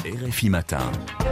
RFI Matin.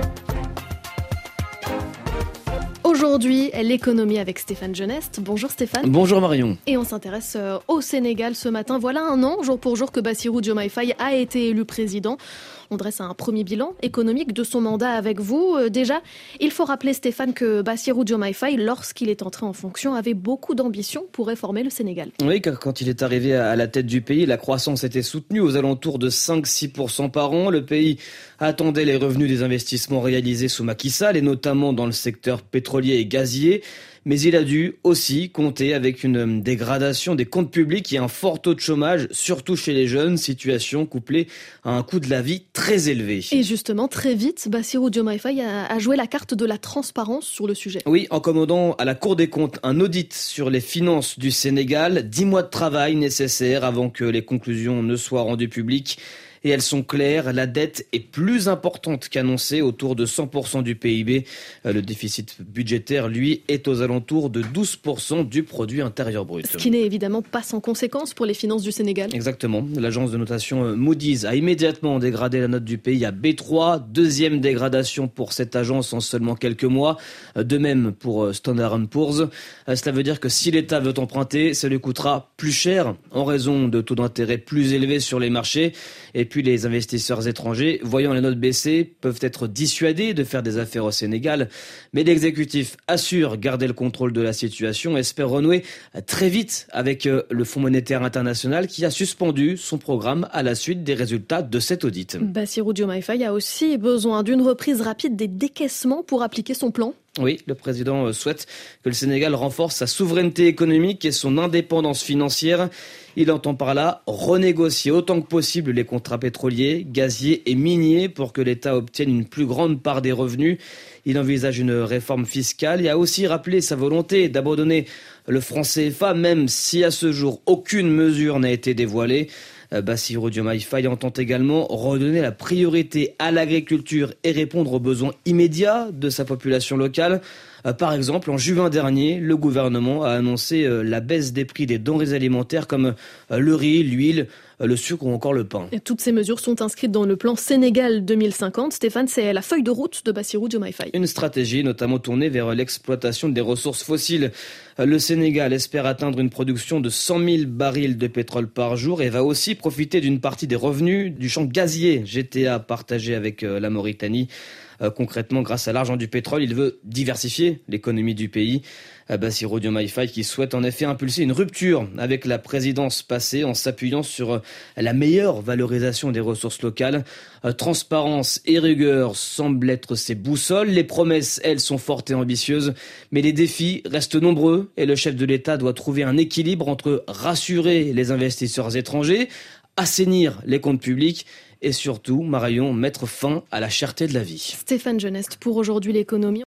Aujourd'hui, l'économie avec Stéphane Genest. Bonjour Stéphane. Bonjour Marion. Et on s'intéresse au Sénégal ce matin. Voilà un an, jour pour jour, que Bassirou Diomaye Faye a été élu président. On dresse un premier bilan économique de son mandat avec vous. Déjà, il faut rappeler Stéphane que Bassirou Diomaye Faye, lorsqu'il est entré en fonction, avait beaucoup d'ambition pour réformer le Sénégal. Oui, car quand il est arrivé à la tête du pays, la croissance était soutenue aux alentours de 5-6% par an. Le pays attendait les revenus des investissements réalisés sous Macky Sall, et notamment dans le secteur pétrolier et gazier. Mais il a dû aussi compter avec une dégradation des comptes publics et un fort taux de chômage, surtout chez les jeunes, situation couplée à un coût de la vie très élevé. Et justement, très vite, Bassirou Diomaye Faye a joué la carte de la transparence sur le sujet. Oui, en commandant à la Cour des comptes un audit sur les finances du Sénégal, 10 mois de travail nécessaires avant que les conclusions ne soient rendues publiques. Et elles sont claires, la dette est plus importante qu'annoncée, autour de 100% du PIB. Le déficit budgétaire, lui, est aux alentours de 12% du produit intérieur brut. Ce qui n'est évidemment pas sans conséquence pour les finances du Sénégal. Exactement. L'agence de notation Moody's a immédiatement dégradé la note du pays à B3. Deuxième dégradation pour cette agence en seulement quelques mois. De même pour Standard & Poor's. Cela veut dire que si l'État veut emprunter, ça lui coûtera plus cher en raison de taux d'intérêt plus élevés sur les marchés. Et puis les investisseurs étrangers, voyant les notes baisser, peuvent être dissuadés de faire des affaires au Sénégal. Mais l'exécutif assure garder le contrôle de la situation et espère renouer très vite avec le Fonds monétaire international qui a suspendu son programme à la suite des résultats de cet audit. Bassirou Diomaye Faye a aussi besoin d'une reprise rapide des décaissements pour appliquer son plan. Oui, le président souhaite que le Sénégal renforce sa souveraineté économique et son indépendance financière. Il entend par là renégocier autant que possible les contrats pétroliers, gaziers et miniers pour que l'État obtienne une plus grande part des revenus. Il envisage une réforme fiscale et a aussi rappelé sa volonté d'abandonner le franc CFA, même si à ce jour aucune mesure n'a été dévoilée. Bassirou Diomaye Faye entend également redonner la priorité à l'agriculture et répondre aux besoins immédiats de sa population locale. Par exemple, en juin dernier, le gouvernement a annoncé la baisse des prix des denrées alimentaires comme le riz, l'huile, le sucre ou encore le pain. Et toutes ces mesures sont inscrites dans le plan Sénégal 2050. Stéphane, c'est la feuille de route de Bassirou Diomaye Faye. Une stratégie notamment tournée vers l'exploitation des ressources fossiles. Le Sénégal espère atteindre une production de 100 000 barils de pétrole par jour et va aussi profiter d'une partie des revenus du champ gazier GTA partagé avec la Mauritanie. Concrètement, grâce à l'argent du pétrole, il veut diversifier l'économie du pays. Bassirou Diomaye Faye qui souhaite en effet impulser une rupture avec la présidence passée en s'appuyant sur la meilleure valorisation des ressources locales. Transparence et rigueur semblent être ses boussoles. Les promesses, elles, sont fortes et ambitieuses, mais les défis restent nombreux et le chef de l'État doit trouver un équilibre entre rassurer les investisseurs étrangers, assainir les comptes publics et surtout, Marion, mettre fin à la cherté de la vie. Stéphane Genest, pour aujourd'hui l'économie.